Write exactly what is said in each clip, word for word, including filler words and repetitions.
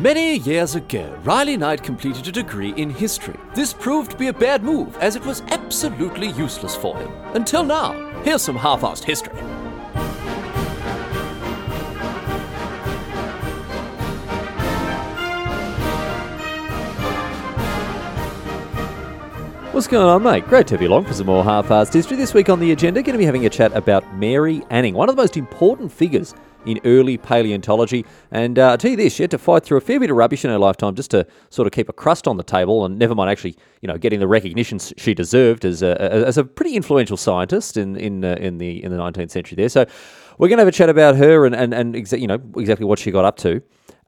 Many years ago, Riley Knight completed a degree in history. This proved to be a bad move, as it was absolutely useless for him. Until now. Here's some half-assed history. What's going on, mate? Great to have you along for some more half-assed history. This week on the agenda, going to be having a chat about Mary Anning, one of the most important figures in early paleontology. And uh, I'll tell you this, she had to fight through a fair bit of rubbish in her lifetime just to sort of keep a crust on the table, and never mind actually, you know, getting the recognition she deserved as a, as a pretty influential scientist in in uh, in the in the nineteenth century there. So we're going to have a chat about her and and and exa- you know exactly what she got up to.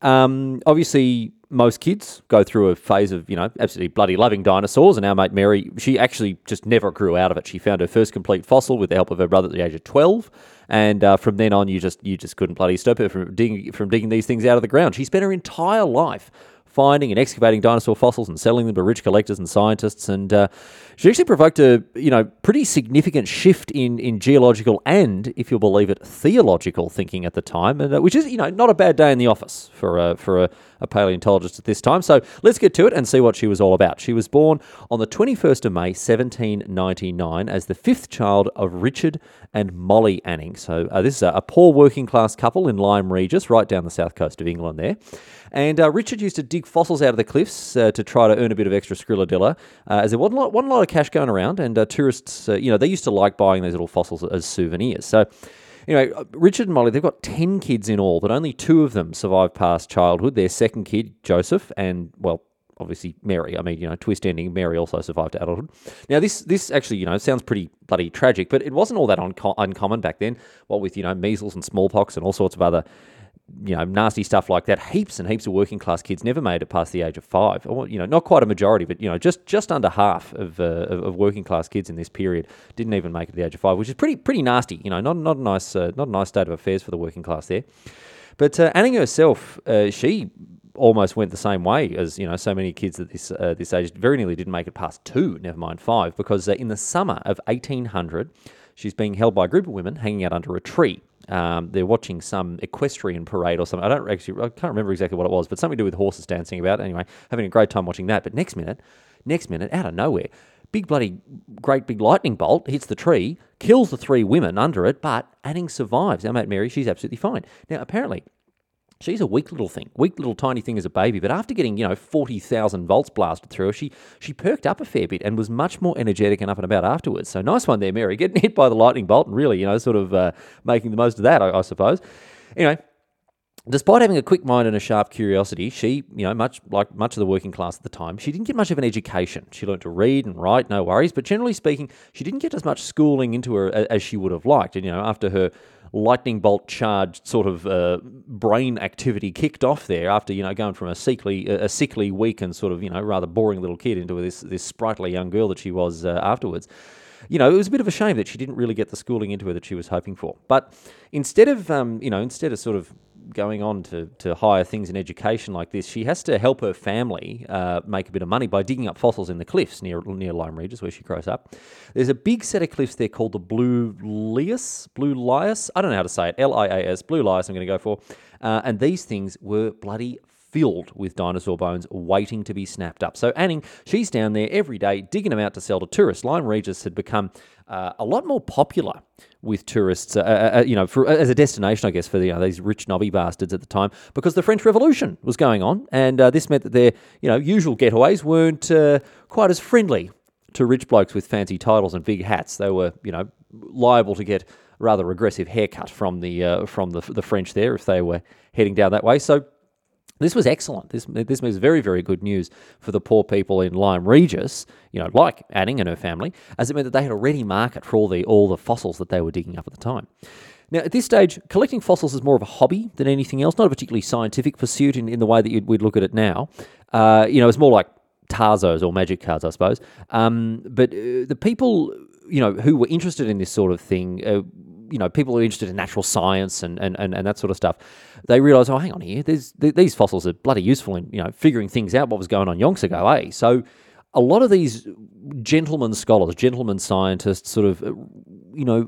Um, obviously, most kids go through a phase of, you know, absolutely bloody loving dinosaurs, and our mate Mary, she actually just never grew out of it. She found her first complete fossil with the help of her brother at the age of twelve, and uh, from then on, you just you just couldn't bloody stop her from digging, from digging these things out of the ground. She spent her entire life finding and excavating dinosaur fossils and selling them to rich collectors and scientists, and uh, she actually provoked a you know pretty significant shift in, in geological and, if you'll believe it, theological thinking at the time, and uh, which is you know not a bad day in the office for uh, for a, a paleontologist at this time. So let's get to it and see what she was all about. She was born on the twenty-first of May, seventeen ninety-nine, as the fifth child of Richard and Molly Anning. So uh, this is a, a poor working class couple in Lyme Regis, right down the south coast of England there. And uh, Richard used to dig fossils out of the cliffs uh, to try to earn a bit of extra skrilladilla, uh, as there wasn't a, lot, wasn't a lot of cash going around, and uh, tourists, uh, you know, they used to like buying these little fossils as souvenirs. So, anyway, Richard and Molly, they've got ten kids in all, but only two of them survived past childhood. Their second kid, Joseph, and, well, obviously Mary. I mean, you know, twist ending, Mary also survived to adulthood. Now, this this actually, you know, sounds pretty bloody tragic, but it wasn't all that unco- uncommon back then, what with, you know, measles and smallpox and all sorts of other you know, nasty stuff like that. Heaps and heaps of working class kids never made it past the age of five. Or, you know, not quite a majority, but, you know, just, just under half of, uh, of of working class kids in this period didn't even make it to the age of five, which is pretty pretty nasty. You know, not not a nice uh, not a nice state of affairs for the working class there. But uh, Anning herself, uh, she almost went the same way as, you know, so many kids at this uh, this age. Very nearly didn't make it past two, never mind five, because uh, in the summer of eighteen hundred, she's being held by a group of women hanging out under a tree. Um, they're watching some equestrian parade or something. I don't actually, I can't remember exactly what it was, but something to do with horses dancing about. Anyway, having a great time watching that. But next minute, next minute, out of nowhere, big bloody, great big lightning bolt hits the tree, kills the three women under it, but Anning survives. Our mate Mary, she's absolutely fine. Now, apparently, she's a weak little thing, weak little tiny thing as a baby, but after getting, you know, forty thousand volts blasted through her, she she perked up a fair bit and was much more energetic and up and about afterwards. So nice one there, Mary, getting hit by the lightning bolt and really, you know, sort of uh, making the most of that, I, I suppose. Anyway, despite having a quick mind and a sharp curiosity, she, you know, much like much of the working class at the time, she didn't get much of an education. She learned to read and write, no worries, but generally speaking, she didn't get as much schooling into her as she would have liked. And, you know, after her lightning bolt charged sort of uh, brain activity kicked off there, after, you know, going from a sickly, a sickly, weak and sort of, you know, rather boring little kid into this this sprightly young girl that she was uh, afterwards. You know, it was a bit of a shame that she didn't really get the schooling into her that she was hoping for. But instead of, um, you know, instead of sort of going on to, to higher things in education like this, she has to help her family uh, make a bit of money by digging up fossils in the cliffs near near Lyme Regis, where she grows up. There's a big set of cliffs there called the Blue Lias, Blue Lias, I don't know how to say it, L I A S, Blue Lias I'm going to go for. Uh, and these things were bloody filled with dinosaur bones waiting to be snapped up. So Anning, she's down there every day digging them out to sell to tourists. Lyme Regis had become uh, a lot more popular with tourists, uh, uh, you know, for, as a destination, I guess, for you know, these rich knobby bastards at the time, because the French Revolution was going on, and uh, this meant that their, you know, usual getaways weren't uh, quite as friendly to rich blokes with fancy titles and big hats. They were, you know, liable to get a rather aggressive haircut from the uh, from the the French there if they were heading down that way. So this was excellent. This this was very, very good news for the poor people in Lyme Regis, you know, like Anning and her family, as it meant that they had a ready market for all the all the fossils that they were digging up at the time. Now, at this stage, collecting fossils is more of a hobby than anything else, not a particularly scientific pursuit in, in the way that you'd, we'd look at it now. Uh, you know, it's more like Tarzos or magic cards, I suppose. Um, but uh, the people, you know, who were interested in this sort of thing, uh, you know, people who are interested in natural science and, and, and, and that sort of stuff, they realise, oh, hang on here, there's, th- these fossils are bloody useful in, you know, figuring things out, what was going on yonks ago, eh? So a lot of these gentlemen scholars, gentlemen scientists sort of, uh, you know,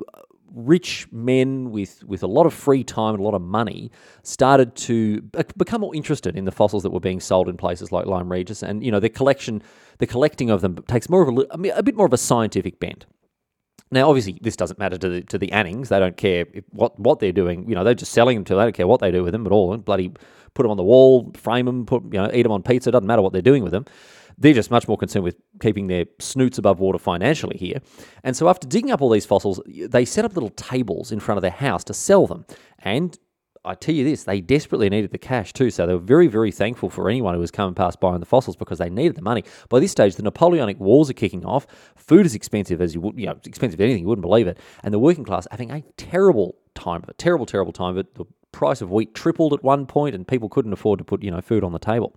rich men with, with a lot of free time and a lot of money started to become more interested in the fossils that were being sold in places like Lyme Regis, and you know the collection, the collecting of them takes more of a, a bit more of a scientific bent. Now, obviously, this doesn't matter to the to the Annings. They don't care if, what what they're doing. You know, they're just selling them to. They don't care what they do with them at all. Bloody put them on the wall, frame them, put you know, eat them on pizza. Doesn't matter what they're doing with them. They're just much more concerned with keeping their snoots above water financially here. And so after digging up all these fossils, they set up little tables in front of their house to sell them. And I tell you this, they desperately needed the cash too. So they were very, very thankful for anyone who was coming past buying the fossils because they needed the money. By this stage, the Napoleonic Wars are kicking off. Food is expensive as you would, you know, expensive as anything, you wouldn't believe it. And the working class are having a terrible time of it, terrible, terrible time of it. The price of wheat tripled at one point and people couldn't afford to put, you know, food on the table.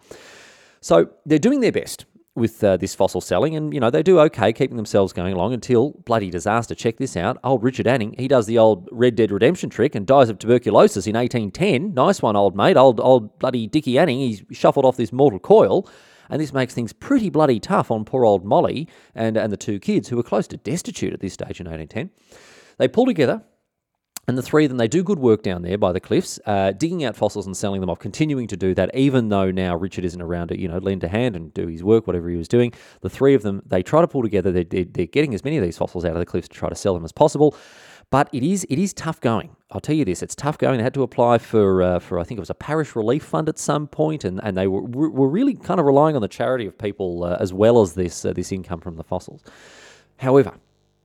So they're doing their best with uh, this fossil selling, and you know they do okay, keeping themselves going along until bloody disaster. Check this out. Old Richard Anning, he does the old Red Dead Redemption trick and dies of tuberculosis in eighteen ten. Nice one, old mate. Old old bloody Dickie Anning, he's shuffled off this mortal coil, and this makes things pretty bloody tough on poor old Molly and, and the two kids who were close to destitute at this stage in eighteen ten. They pull together, and the three of them, they do good work down there by the cliffs, uh, digging out fossils and selling them off, continuing to do that, even though now Richard isn't around to, you know, lend a hand and do his work, whatever he was doing. The three of them, they try to pull together. They're, they're, they're getting as many of these fossils out of the cliffs to try to sell them as possible. But it is it is tough going. I'll tell you this, it's tough going. They had to apply for, uh, for I think it was a parish relief fund at some point, and, and they were, were really kind of relying on the charity of people uh, as well as this, uh, this income from the fossils. However,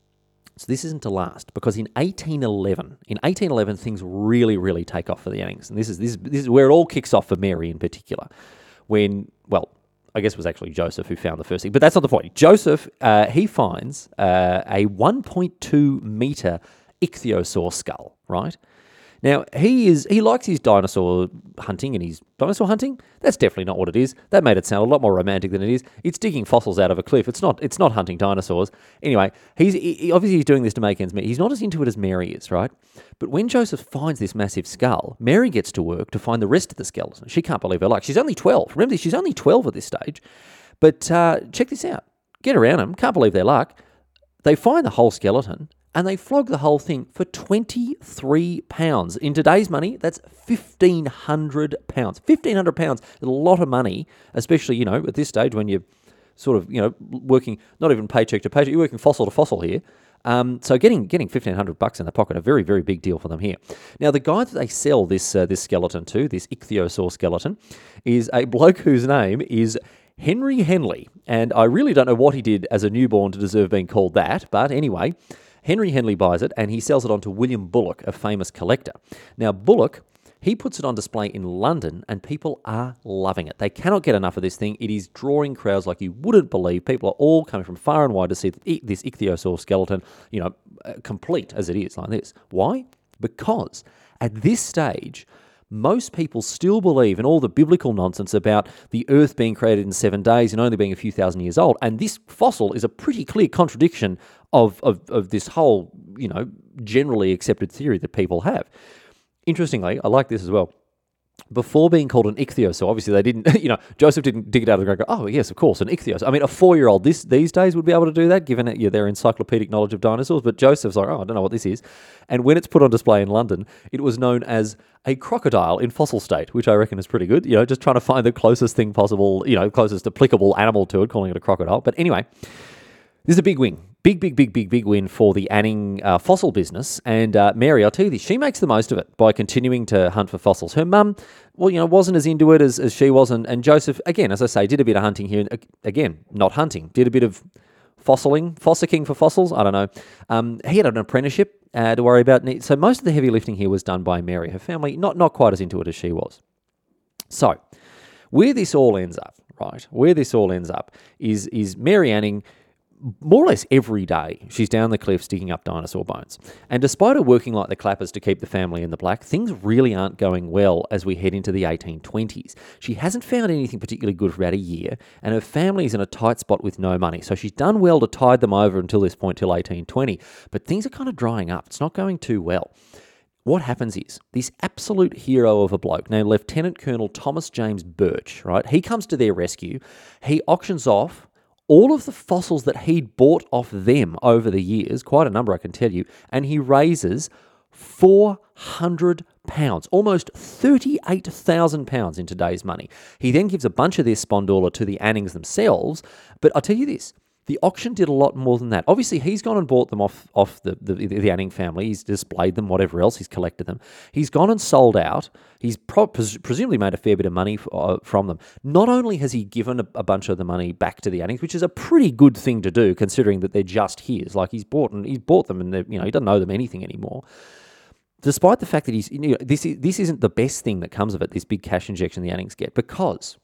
so this isn't to last, because in eighteen eleven, in eighteen eleven, things really, really take off for the Annings. And this is, this, is, this is where it all kicks off for Mary in particular. When, well, I guess it was actually Joseph who found the first thing, but that's not the point. Joseph, uh, he finds uh, a one point two metre ichthyosaur skull, right? Now, he is he likes his dinosaur hunting and his dinosaur hunting. That's definitely not what it is. That made it sound a lot more romantic than it is. It's digging fossils out of a cliff. It's not It's not hunting dinosaurs. Anyway, he's he, obviously he's doing this to make ends meet. He's not as into it as Mary is, right? But when Joseph finds this massive skull, Mary gets to work to find the rest of the skeleton. She can't believe her luck. She's only twelve. Remember, she's only twelve at this stage. But uh, check this out. Get around them. Can't believe their luck. They find the whole skeleton, and they flog the whole thing for twenty-three pounds. In today's money, that's fifteen hundred pounds. fifteen hundred pounds is a lot of money, especially, you know, at this stage when you're sort of, you know, working, not even paycheck to paycheck, you're working fossil to fossil here. Um, so getting getting fifteen hundred bucks in the pocket, a very, very big deal for them here. Now, the guy that they sell this uh, this skeleton to, this ichthyosaur skeleton, is a bloke whose name is Henry Henley. And I really don't know what he did as a newborn to deserve being called that, but anyway, Henry Henley buys it and he sells it on to William Bullock, a famous collector. Now, Bullock, he puts it on display in London and people are loving it. They cannot get enough of this thing. It is drawing crowds like you wouldn't believe. People are all coming from far and wide to see this ichthyosaur skeleton, you know, complete as it is, like this. Why? Because at this stage, most people still believe in all the biblical nonsense about the earth being created in seven days and only being a few thousand years old. And this fossil is a pretty clear contradiction of, of, of this whole, you know, generally accepted theory that people have. Interestingly, I like this as well. Before being called an ichthyosaur, obviously they didn't, you know, Joseph didn't dig it out of the ground and go, oh, yes, of course, an ichthyosaur. I mean, a four-year-old this these days would be able to do that, given it, yeah, their encyclopedic knowledge of dinosaurs, but Joseph's like, oh, I don't know what this is. And when it's put on display in London, it was known as a crocodile in fossil state, which I reckon is pretty good, you know, just trying to find the closest thing possible, you know, closest applicable animal to it, calling it a crocodile. But anyway, this is a big win. Big, big, big, big, big win for the Anning uh, fossil business. And uh, Mary, I'll tell you this, she makes the most of it by continuing to hunt for fossils. Her mum, well, you know, wasn't as into it as, as she was. And, and Joseph, again, as I say, did a bit of hunting here. And again, not hunting, did a bit of fossiling, fossicking for fossils. I don't know. Um, he had an apprenticeship uh, to worry about. So most of the heavy lifting here was done by Mary. Her family, not, not quite as into it as she was. So where this all ends up, right, where this all ends up is, is Mary Anning, more or less every day, she's down the cliffs digging up dinosaur bones. And despite her working like the clappers to keep the family in the black, things really aren't going well as we head into the eighteen twenties. She hasn't found anything particularly good for about a year, and her family's in a tight spot with no money. So she's done well to tide them over until this point, till eighteen twenty. But things are kind of drying up. It's not going too well. What happens is, this absolute hero of a bloke named Lieutenant Colonel Thomas James Birch, right? He comes to their rescue. He auctions off all of the fossils that he'd bought off them over the years, quite a number I can tell you, and he raises four hundred pounds, almost thirty-eight thousand pounds in today's money. He then gives a bunch of this Spondula to the Annings themselves, but I'll tell you this, the auction did a lot more than that. Obviously, he's gone and bought them off, off the, the, the Anning family. He's displayed them, whatever else. He's collected them. He's gone and sold out. He's pro- pres- presumably made a fair bit of money f- uh, from them. Not only has he given a, a bunch of the money back to the Annings, which is a pretty good thing to do, considering that they're just his. Like, he's bought and he's bought them, and you know he doesn't owe them anything anymore. Despite the fact that he's, you know, this is this isn't the best thing that comes of it, this big cash injection the Annings get, because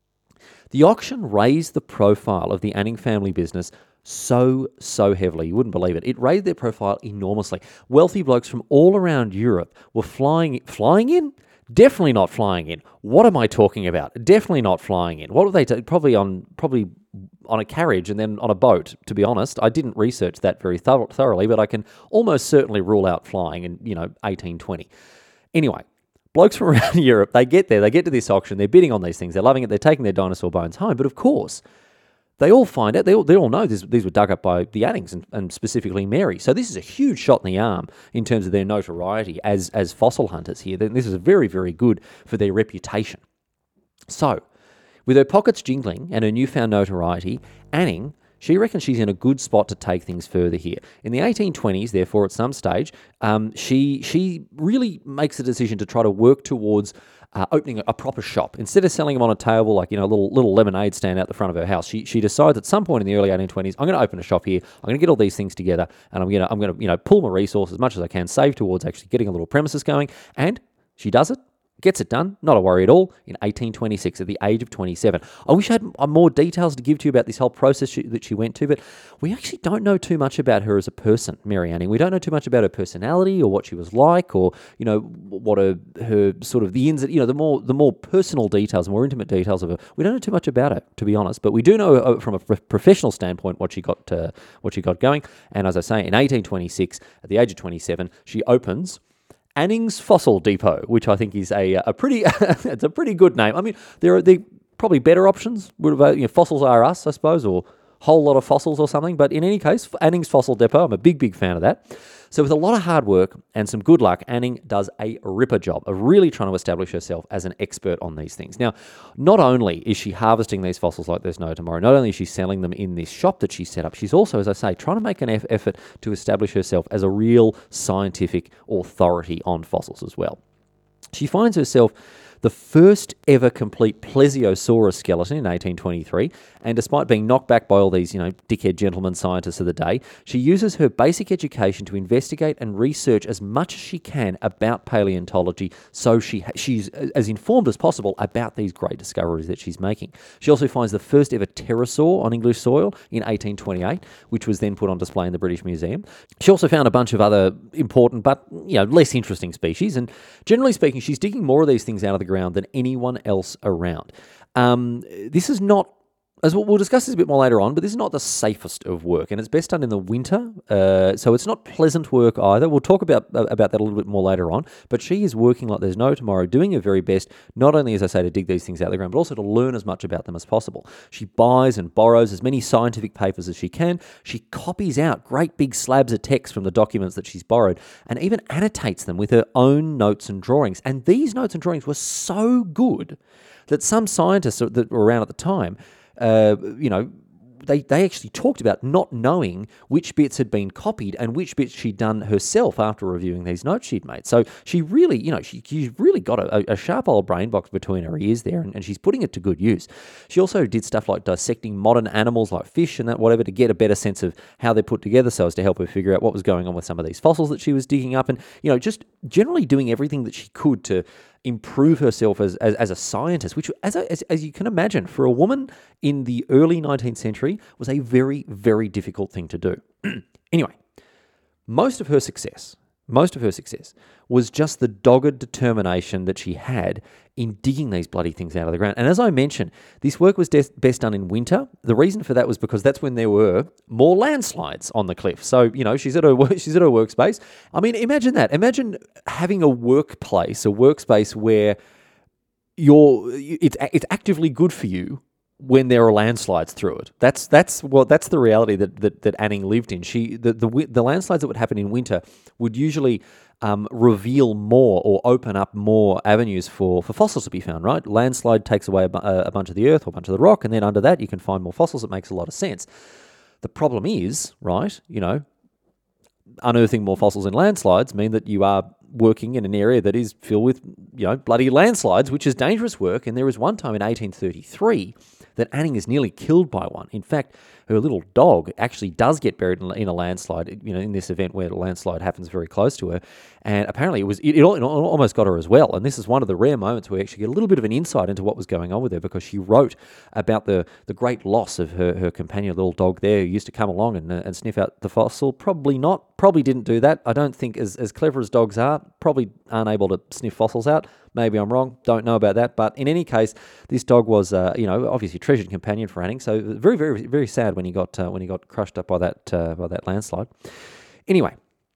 the auction raised the profile of the Anning family business so, so heavily. You wouldn't believe it. It raised their profile enormously. Wealthy blokes from all around Europe were flying, flying in? Definitely not flying in. What am I talking about? Definitely not flying in. What were they? T- probably on, probably on a carriage and then on a boat. To be honest, I didn't research that very thor- thoroughly, but I can almost certainly rule out flying in, you know, eighteen twenty. Anyway, blokes from around Europe, they get there, they get to this auction, they're bidding on these things, they're loving it, they're taking their dinosaur bones home. But of course, they all find out, they all, they all know this, these were dug up by the Annings and, and specifically Mary. So this is a huge shot in the arm in terms of their notoriety as, as fossil hunters here. This is very, very good for their reputation. So, with her pockets jingling and her newfound notoriety, Anning, she reckons she's in a good spot to take things further here. In the eighteen twenties, therefore, at some stage, um, she she really makes a decision to try to work towards uh, opening a, a proper shop. Instead of selling them on a table like, you know, a little, little lemonade stand out the front of her house, she she decides at some point in the early eighteen twenties, I'm going to open a shop here, I'm going to get all these things together, and I'm going to, I'm going to you know, pull my resources as much as I can, save towards actually getting a little premises going, and she does it. Gets it done, not a worry at all, in eighteen twenty-six at the age of twenty-seven. I wish I had more details to give to you about this whole process she, that she went to, but we actually don't know too much about her as a person, Mary Anning. We don't know too much about her personality or what she was like, or, you know, what her, her sort of the ins, you know, the more the more personal details, more intimate details of her. We don't know too much about her, to be honest, but we do know uh, from a professional standpoint what she got uh, what she got going. And as I say, in eighteen twenty-six, at the age of twenty-seven, she opens Anning's Fossil Depot, which I think is a a pretty it's a pretty good name. I mean, there are the probably better options. Would have, you know, Fossils Are Us, I suppose, or Whole Lot of Fossils or something. But in any case, Anning's Fossil Depot, I'm a big, big fan of that. So with a lot of hard work and some good luck, Anning does a ripper job of really trying to establish herself as an expert on these things. Now, not only is she harvesting these fossils like there's no tomorrow, not only is she selling them in this shop that she set up, she's also, as I say, trying to make an eff- effort to establish herself as a real scientific authority on fossils as well. She finds herself the first ever complete plesiosaurus skeleton in eighteen twenty-three, and despite being knocked back by all these, you know, dickhead gentlemen scientists of the day, she uses her basic education to investigate and research as much as she can about paleontology, so she she's as informed as possible about these great discoveries that she's making. She also finds the first ever pterosaur on English soil in eighteen twenty-eight, which was then put on display in the British Museum. She also found a bunch of other important but, you know, less interesting species, and generally speaking, she's digging more of these things out of the ground than anyone else around. Um, this is not, as we'll, we'll discuss this a bit more later on, but this is not the safest of work, and it's best done in the winter, uh, so it's not pleasant work either. We'll talk about about that a little bit more later on, but she is working like there's no tomorrow, doing her very best, not only, as I say, to dig these things out of the ground, but also to learn as much about them as possible. She buys and borrows as many scientific papers as she can. She copies out great big slabs of text from the documents that she's borrowed, and even annotates them with her own notes and drawings. And these notes and drawings were so good that some scientists that were around at the time, Uh, you know, they, they actually talked about not knowing which bits had been copied and which bits she'd done herself after reviewing these notes she'd made. So she really, you know, she, she's really got a, a sharp old brain box between her ears there, and, and she's putting it to good use. She also did stuff like dissecting modern animals like fish and that whatever to get a better sense of how they're put together, so as to help her figure out what was going on with some of these fossils that she was digging up, and, you know, just generally doing everything that she could to improve herself as, as as a scientist, which, as, a, as as you can imagine, for a woman in the early nineteenth century was a very, very difficult thing to do. Anyway, most of her success, most of her success was just the dogged determination that she had in digging these bloody things out of the ground. And as I mentioned, this work was des- best done in winter. The reason for that was because that's when there were more landslides on the cliff. So, you know, she's at her she's at her workspace. I mean, imagine that. Imagine having a workplace, a workspace where you're it's it's actively good for you when there are landslides through it. That's that's what that's the reality that, that, that Anning lived in. She the, the the landslides that would happen in winter would usually um, reveal more or open up more avenues for, for fossils to be found. Right, landslide takes away a, bu- a bunch of the earth or a bunch of the rock, and then under that you can find more fossils. It makes a lot of sense. The problem is, right, you know, unearthing more fossils in landslides mean that you are working in an area that is filled with, you know, bloody landslides, which is dangerous work. And there was one time in eighteen thirty-three that Anning is nearly killed by one. In fact, her little dog actually does get buried in a landslide, you know, in this event where the landslide happens very close to her. And apparently it was it, it almost got her as well. And this is one of the rare moments where we actually get a little bit of an insight into what was going on with her, because she wrote about the, the great loss of her, her companion, little dog there, who used to come along and, uh, and sniff out the fossil. Probably not. Probably didn't do that. I don't think, as, as clever as dogs are, probably aren't able to sniff fossils out. Maybe I'm wrong. Don't know about that. But in any case, this dog was, uh, you know, obviously a treasured companion for Anning. So very, very, very sad when he got uh, when he got crushed up by that uh, by that landslide. Anyway,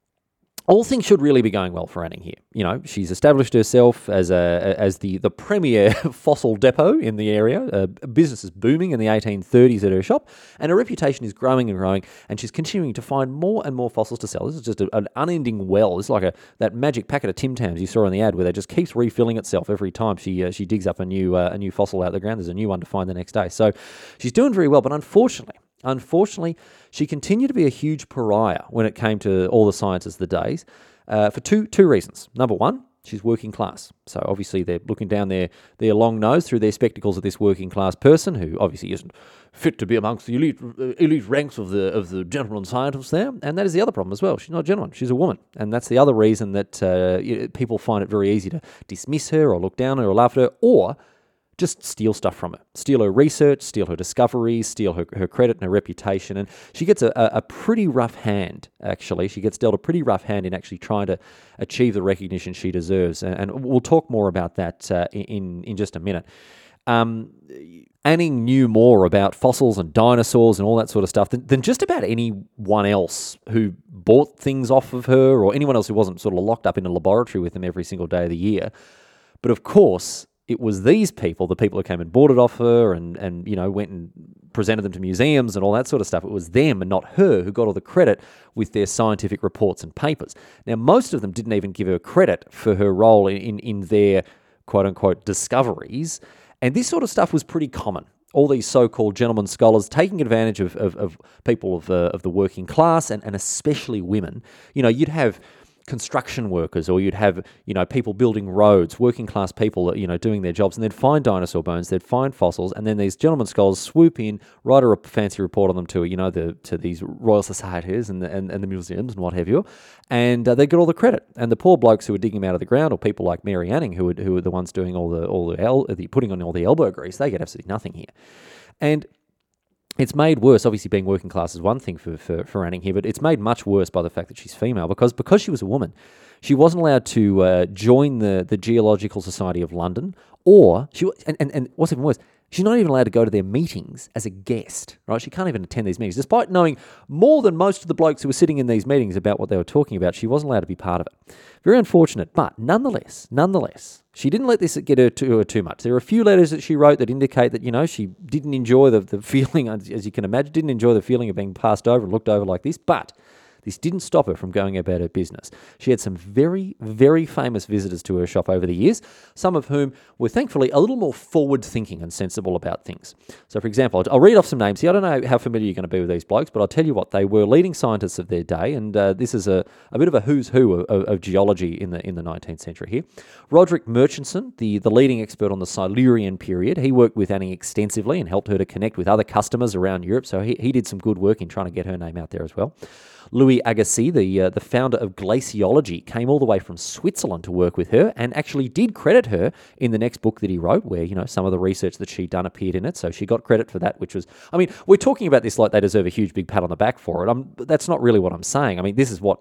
all things should really be going well for Anning here. You know, she's established herself as a as the, the premier fossil depot in the area. Uh, business is booming in the eighteen thirties at her shop, and her reputation is growing and growing, and she's continuing to find more and more fossils to sell. This is just a, an unending well. It's like a that magic packet of Tim Tams you saw in the ad, where they just keeps refilling itself every time she uh, she digs up a new uh, a new fossil out of the ground. There's a new one to find the next day. So she's doing very well, but unfortunately, Unfortunately, she continued to be a huge pariah when it came to all the sciences of the days uh, for two two reasons. Number one, she's working class. So obviously they're looking down their, their long nose through their spectacles at this working class person who obviously isn't fit to be amongst the elite elite ranks of the of the gentlemen scientists there. And that is the other problem as well. She's not a gentleman. She's a woman. And that's the other reason that uh, people find it very easy to dismiss her or look down on her or laugh at her, or just steal stuff from her. Steal her research, steal her discoveries, steal her, her credit and her reputation. And she gets a, a pretty rough hand, actually. She gets dealt a pretty rough hand in actually trying to achieve the recognition she deserves. And, and we'll talk more about that uh, in, in just a minute. Um, Anning knew more about fossils and dinosaurs and all that sort of stuff than, than just about anyone else who bought things off of her, or anyone else who wasn't sort of locked up in a laboratory with them every single day of the year. But of course, it was these people, the people who came and bought it off her and, and, you know, went and presented them to museums and all that sort of stuff. It was them and not her who got all the credit with their scientific reports and papers. Now, most of them didn't even give her credit for her role in, in, in their quote-unquote discoveries. And this sort of stuff was pretty common. All these so-called gentlemen scholars taking advantage of, of, of people of, uh, of the working class, and, and especially women. You know, you'd have construction workers, or you'd have, you know, people building roads, working class people, you know, doing their jobs, and they'd find dinosaur bones, they'd find fossils, and then these gentlemen scholars swoop in, write a fancy report on them to, you know, the to these royal societies and the, and, and the museums and what have you, and uh, they get all the credit. And the poor blokes who were digging them out of the ground, or people like Mary Anning, who were, who were the ones doing all the all the, el- the putting on all the elbow grease, they get absolutely nothing here. And it's made worse. Obviously, being working class is one thing for, for, for Anning here, but it's made much worse by the fact that she's female, because because she was a woman, she wasn't allowed to uh, join the, the Geological Society of London, or she and, and, and what's even worse, she's not even allowed to go to their meetings as a guest, right? She can't even attend these meetings. Despite knowing more than most of the blokes who were sitting in these meetings about what they were talking about, she wasn't allowed to be part of it. Very unfortunate, but nonetheless, nonetheless, she didn't let this get her to her too much. There are a few letters that she wrote that indicate that, you know, she didn't enjoy the, the feeling, as you can imagine, didn't enjoy the feeling of being passed over and looked over like this, but this didn't stop her from going about her business. She had some very, very famous visitors to her shop over the years, some of whom were thankfully a little more forward-thinking and sensible about things. So, for example, I'll read off some names here. I don't know how familiar you're going to be with these blokes, but I'll tell you what, they were leading scientists of their day, and uh, this is a, a bit of a who's who of, of, of geology in the in the nineteenth century here. Roderick Murchison, the, the leading expert on the Silurian period, he worked with Anning extensively and helped her to connect with other customers around Europe, so he, he did some good work in trying to get her name out there as well. Louis Agassiz, the uh, the founder of glaciology, came all the way from Switzerland to work with her, and actually did credit her in the next book that he wrote, where, you know, some of the research that she'd done appeared in it. So she got credit for that, which was, I mean, we're talking about this like they deserve a huge big pat on the back for it. I'm, that's not really what I'm saying. I mean, this is what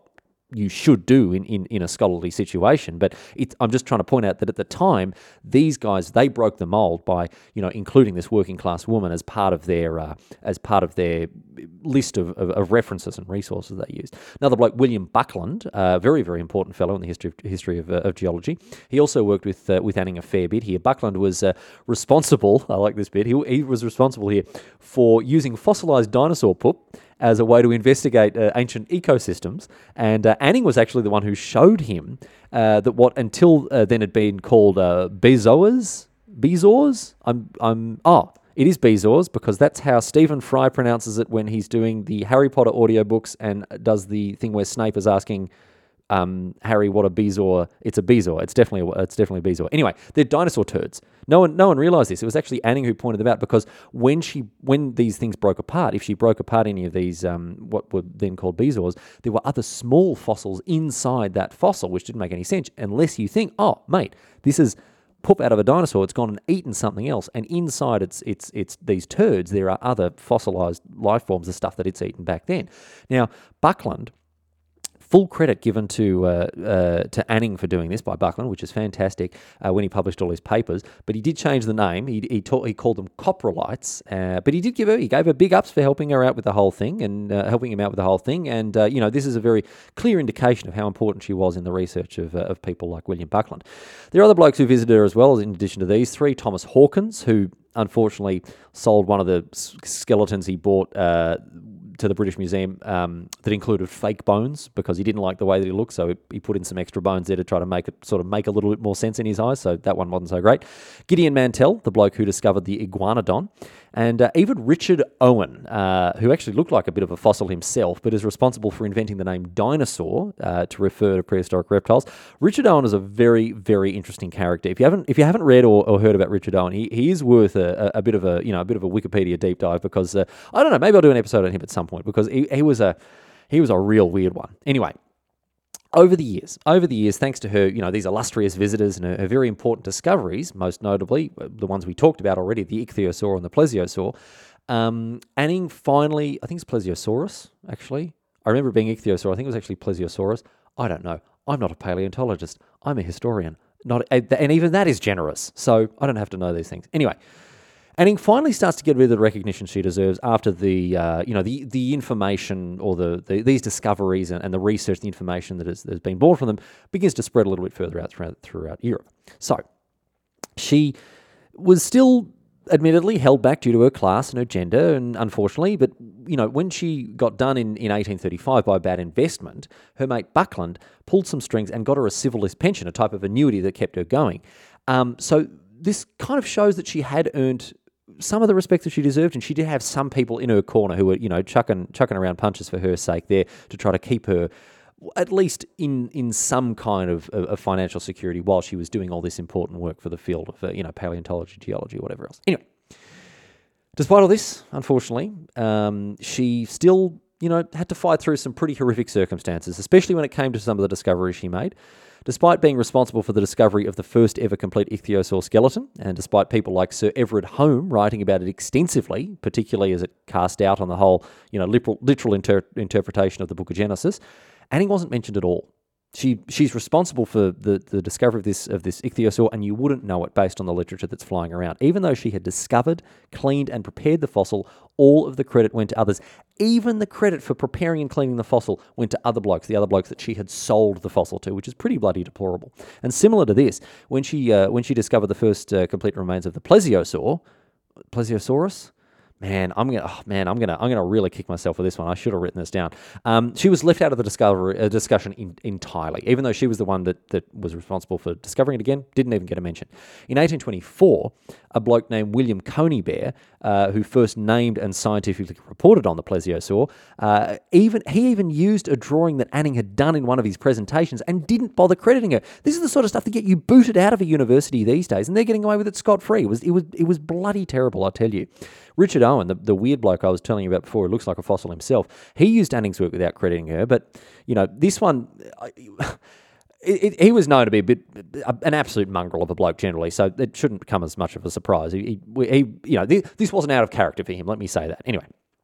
you should do in, in, in a scholarly situation. But it's, I'm just trying to point out that at the time, these guys, they broke the mold by, you know, including this working class woman as part of their uh, as part of their list of, of, of references and resources they used. Another bloke, William Buckland, a very, very important fellow in the history of, history of, uh, of geology. He also worked with uh, with Anning a fair bit here. Buckland was uh, responsible, I like this bit, he, he was responsible here for using fossilised dinosaur poop as a way to investigate uh, ancient ecosystems. And uh, Anning was actually the one who showed him uh, that what until uh, then had been called uh, bezoars. Bezoars? I'm, I'm, oh, it is bezoars because that's how Stephen Fry pronounces it when he's doing the Harry Potter audiobooks and does the thing where Snape is asking Um, Harry, what a bezoar? It's a bezoar. It's definitely a, it's definitely a bezoar. Anyway, they're dinosaur turds. No one no one realised this. It was actually Anning who pointed them out because when she when these things broke apart, if she broke apart any of these um, what were then called bezoars, there were other small fossils inside that fossil, which didn't make any sense unless you think, oh mate, this is poop out of a dinosaur. It's gone and eaten something else, and inside it's it's it's these turds. There are other fossilised life forms, the stuff that it's eaten back then. Now Buckland. Full credit given to uh, uh, to Anning for doing this by Buckland, which is fantastic uh, when he published all his papers. But he did change the name. He he, taught, he called them coprolites. Uh, but he did give her he gave her big ups for helping her out with the whole thing and uh, helping him out with the whole thing. And uh, you know this is a very clear indication of how important she was in the research of uh, of people like William Buckland. There are other blokes who visited her as well. In addition to these three, Thomas Hawkins, who unfortunately sold one of the skeletons he bought Uh, to the British Museum um, that included fake bones because he didn't like the way that he looked, so he put in some extra bones there to try to make it sort of make a little bit more sense in his eyes, so that one wasn't so great. Gideon Mantell, the bloke who discovered the iguanodon, and uh, even Richard Owen, uh, who actually looked like a bit of a fossil himself, but is responsible for inventing the name dinosaur uh, to refer to prehistoric reptiles. Richard Owen is a very, very interesting character. If you haven't, if you haven't read or, or heard about Richard Owen, he, he is worth a, a, a bit of a, you know, a bit of a Wikipedia deep dive because uh, I don't know, maybe I'll do an episode on him at some point because he, he was a, he was a real weird one. Anyway. Over the years, over the years, thanks to her, you know, these illustrious visitors and her, her very important discoveries, most notably the ones we talked about already, the ichthyosaur and the plesiosaur, um, Anning finally, I think it's Plesiosaurus, actually. I remember it being ichthyosaur. I think it was actually Plesiosaurus. I don't know. I'm not a paleontologist. I'm a historian. Not, and even that is generous. So I don't have to know these things. Anyway, Anning finally starts to get rid of the recognition she deserves after the, uh, you know, the the information or the, the these discoveries and, and the research, the information that has, that has been born from them begins to spread a little bit further out throughout, throughout Europe. So she was still admittedly held back due to her class and her gender, and unfortunately, but you know, when she got done in, in eighteen thirty-five by a bad investment, her mate Buckland pulled some strings and got her a civilist pension, a type of annuity that kept her going. Um, so this kind of shows that she had earned some of the respect that she deserved, and she did have some people in her corner who were, you know, chucking chucking around punches for her sake there to try to keep her at least in in some kind of, of, of financial security while she was doing all this important work for the field of, uh, you know, paleontology, geology, whatever else. Anyway, despite all this, unfortunately, um, she still, you know, had to fight through some pretty horrific circumstances, especially when it came to some of the discoveries she made. Despite being responsible for the discovery of the first ever complete ichthyosaur skeleton, and despite people like Sir Everard Home writing about it extensively, particularly as it cast doubt on the whole, you know, literal, literal inter- interpretation of the Book of Genesis, Anning wasn't mentioned at all. She she's responsible for the, the discovery of this of this ichthyosaur, and you wouldn't know it based on the literature that's flying around. Even though she had discovered, cleaned, and prepared the fossil, all of the credit went to others. Even the credit for preparing and cleaning the fossil went to other blokes, the other blokes that she had sold the fossil to, which is pretty bloody deplorable. And similar to this, when she uh, when she discovered the first uh, complete remains of the plesiosaur, Plesiosaurus. Man, I'm gonna. Oh, man, I'm gonna. I'm gonna really kick myself with this one. I should have written this down. Um, she was left out of the discovery uh, discussion in, entirely, even though she was the one that, that was responsible for discovering it again. Didn't even get a mention. In eighteen twenty-four, a bloke named William Conybeare, uh, who first named and scientifically reported on the plesiosaur, uh, even he even used a drawing that Anning had done in one of his presentations and didn't bother crediting her. This is the sort of stuff that get you booted out of a university these days, and they're getting away with it scot free. It was it was it was bloody terrible, I tell you. Richard Owen, the, the weird bloke I was telling you about before, who looks like a fossil himself, he used Anning's work without crediting her. But, you know, this one, it, it, he was known to be a bit, an absolute mongrel of a bloke generally, so it shouldn't come as much of a surprise. He, he, he you know, this wasn't out of character for him, let me say that. Anyway,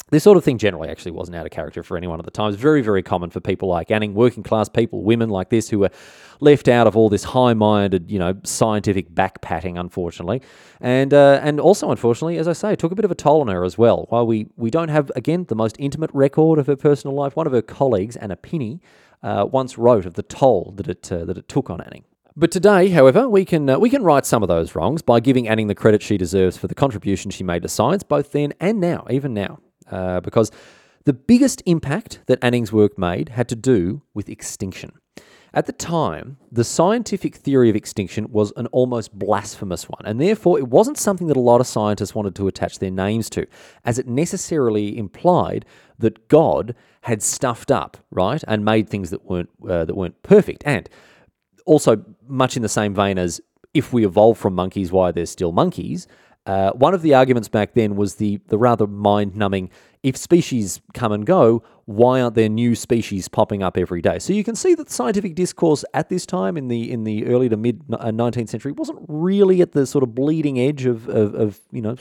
This sort of thing generally actually wasn't out of character for anyone at the time. It's very, very common for people like Anning, working class people, women like this, who were left out of all this high-minded, you know, scientific backpatting, unfortunately. And uh, and also, unfortunately, as I say, it took a bit of a toll on her as well. While we, we don't have, again, the most intimate record of her personal life, one of her colleagues, Anna Pinney, uh, once wrote of the toll that it uh, that it took on Anning. But today, however, we can uh, we can right some of those wrongs by giving Anning the credit she deserves for the contribution she made to science, both then and now, even now. Uh, because the biggest impact that Anning's work made had to do with extinction. At the time, the scientific theory of extinction was an almost blasphemous one, and therefore it wasn't something that a lot of scientists wanted to attach their names to, as it necessarily implied that God had stuffed up, right, and made things that weren't uh, that weren't perfect. And also, much in the same vein as if we evolved from monkeys, why there's still monkeys. Uh, one of the arguments back then was the the rather mind-numbing, if species come and go, why aren't there new species popping up every day? So you can see that the scientific discourse at this time in the in the early to mid nineteenth century wasn't really at the sort of bleeding edge of, of, of you know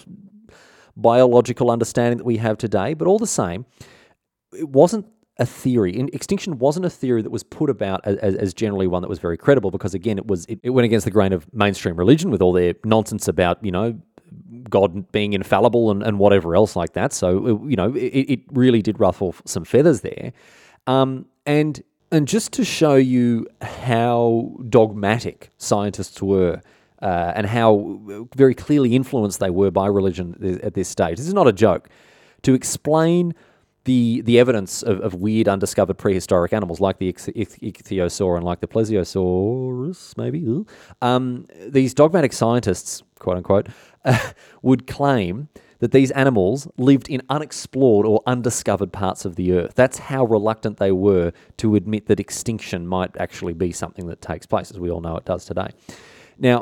biological understanding that we have today. But all the same, it wasn't a theory. In, extinction wasn't a theory that was put about as, as generally one that was very credible, because again, it was it, it went against the grain of mainstream religion with all their nonsense about, you know, God being infallible and, and whatever else like that. So, you know, it, it really did ruffle some feathers there. Um, and and just to show you how dogmatic scientists were uh, and how very clearly influenced they were by religion at this stage, this is not a joke. To explain the the evidence of, of weird undiscovered prehistoric animals like the ich- ich- ichthyosaur and like the plesiosaurus, maybe, um, these dogmatic scientists, quote unquote, uh, would claim that these animals lived in unexplored or undiscovered parts of the earth. That's how reluctant they were to admit that extinction might actually be something that takes place, as we all know it does today. Now,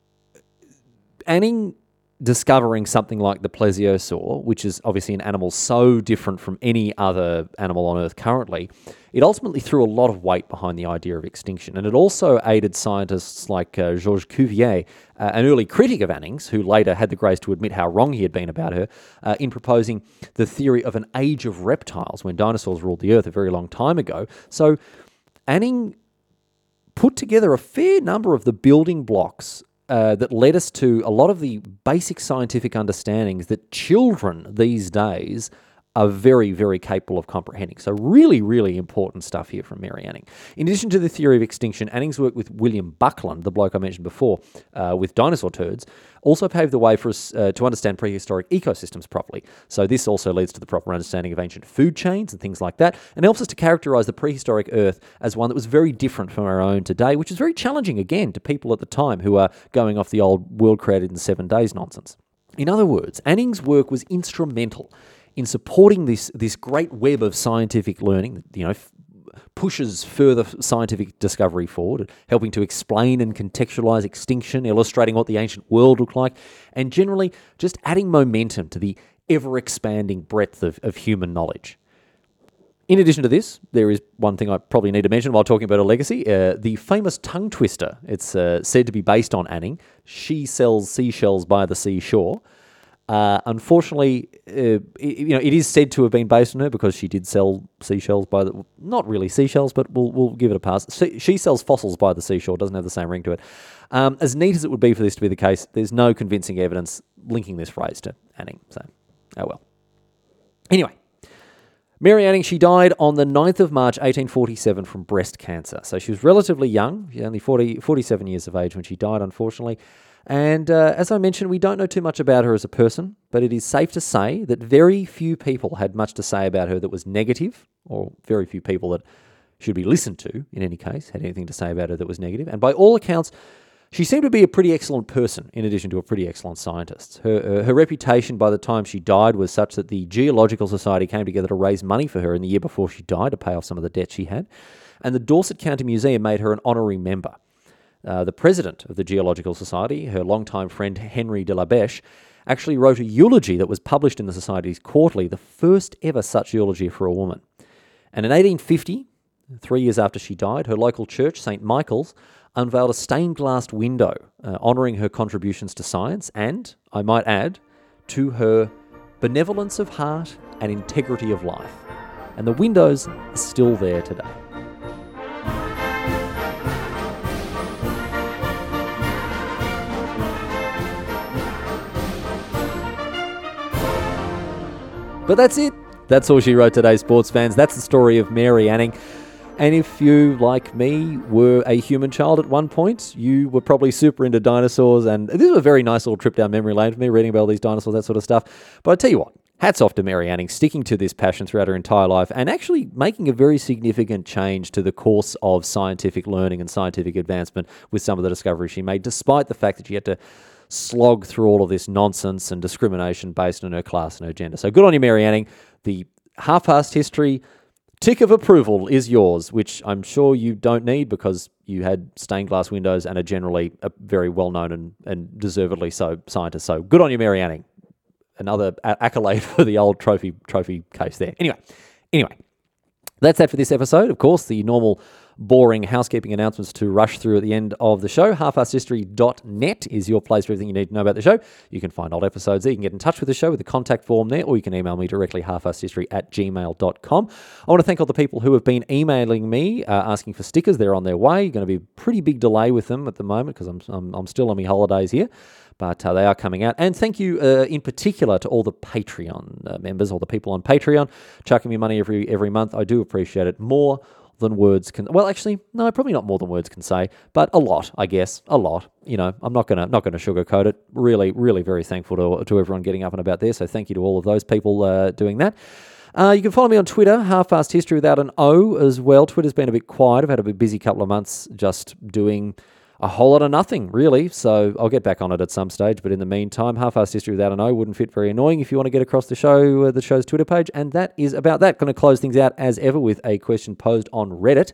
Anning discovering something like the plesiosaur, which is obviously an animal so different from any other animal on Earth currently, it ultimately threw a lot of weight behind the idea of extinction. And it also aided scientists like uh, Georges Cuvier, uh, an early critic of Anning's, who later had the grace to admit how wrong he had been about her, uh, in proposing the theory of an age of reptiles when dinosaurs ruled the Earth a very long time ago. So Anning put together a fair number of the building blocks Uh, that led us to a lot of the basic scientific understandings that children these days are very, very capable of comprehending. So really, really important stuff here from Mary Anning. In addition to the theory of extinction, Anning's work with William Buckland, the bloke I mentioned before, uh, with dinosaur turds, also paved the way for us uh, to understand prehistoric ecosystems properly. So this also leads to the proper understanding of ancient food chains and things like that, and helps us to characterise the prehistoric Earth as one that was very different from our own today, which is very challenging, again, to people at the time who are going off the old world created in seven days nonsense. In other words, Anning's work was instrumental in supporting this this great web of scientific learning that, you know, f- pushes further scientific discovery forward, helping to explain and contextualize extinction, illustrating what the ancient world looked like, and generally just adding momentum to the ever-expanding breadth of, of human knowledge. In addition to this, there is one thing I probably need to mention while talking about her legacy, uh, the famous tongue twister. It's uh, said to be based on Anning. She sells seashells by the seashore. Uh, unfortunately, uh, it, you know, it is said to have been based on her because she did sell seashells by the, not really seashells, but we'll we'll give it a pass. She, she sells fossils by the seashore, doesn't have the same ring to it. Um, as neat as it would be for this to be the case, there's no convincing evidence linking this phrase to Anning. So, oh well. Anyway, Mary Anning, she died on the ninth of March, eighteen forty-seven from breast cancer. So she was relatively young. She was only forty, forty-seven years of age when she died, unfortunately. And uh, as I mentioned, we don't know too much about her as a person, but it is safe to say that very few people had much to say about her that was negative, or very few people that should be listened to, in any case, had anything to say about her that was negative. And by all accounts, she seemed to be a pretty excellent person, in addition to a pretty excellent scientist. Her, uh, her reputation by the time she died was such that the Geological Society came together to raise money for her in the year before she died to pay off some of the debt she had. And the Dorset County Museum made her an honorary member. Uh, the president of the Geological Society, her longtime friend Henry de la Beche, actually wrote a eulogy that was published in the Society's Quarterly, the first ever such eulogy for a woman. And in eighteen fifty, three years after she died, her local church, Saint Michael's, unveiled a stained-glass window uh, honouring her contributions to science and, I might add, to her benevolence of heart, and integrity of life. And the windows are still there today. But that's it. That's all she wrote today, sports fans. That's the story of Mary Anning. And if you, like me, were a human child at one point, you were probably super into dinosaurs. And this was a very nice little trip down memory lane for me, reading about all these dinosaurs, that sort of stuff. But I tell you what, hats off to Mary Anning, sticking to this passion throughout her entire life and actually making a very significant change to the course of scientific learning and scientific advancement with some of the discoveries she made, despite the fact that she had to slog through all of this nonsense and discrimination based on her class and her gender. So good on you, Mary Anning. The half-assed history tick of approval is yours, which I'm sure you don't need because you had stained glass windows and are generally a very well-known and, and deservedly so scientist. So good on you, Mary Anning. Another a- accolade for the old trophy trophy case there. Anyway, anyway, that's that for this episode. Of course, the normal boring housekeeping announcements to rush through at the end of the show. half assed history dot net is your place for everything you need to know about the show. You can find old episodes there. You can get in touch with the show with the contact form there, or you can email me directly, half assed history at gmail dot com. I want to thank all the people who have been emailing me, uh, asking for stickers. They're on their way. Going to be a pretty big delay with them at the moment because I'm, I'm, I'm still on my holidays here. But uh, they are coming out. And thank you uh, in particular to all the Patreon uh, members, all the people on Patreon, chucking me money every every month. I do appreciate it more than words can... Well, actually, no, probably not more than words can say, but a lot, I guess. A lot. You know, I'm not going to not gonna sugarcoat it. Really, really very thankful to, to everyone getting up and about there. So thank you to all of those people uh, doing that. Uh, you can follow me on Twitter, Half-Assed History without an O as well. Twitter's been a bit quiet. I've had a bit busy couple of months just doing a whole lot of nothing, really. So I'll get back on it at some stage. But in the meantime, Half-Assed History without an O wouldn't fit very annoying if you want to get across the show, uh, the show's Twitter page. And that is about that. Going to close things out as ever with a question posed on Reddit.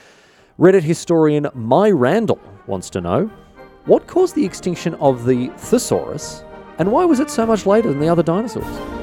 Reddit historian My Randall wants to know, what caused the extinction of the Thesaurus and why was it so much later than the other dinosaurs?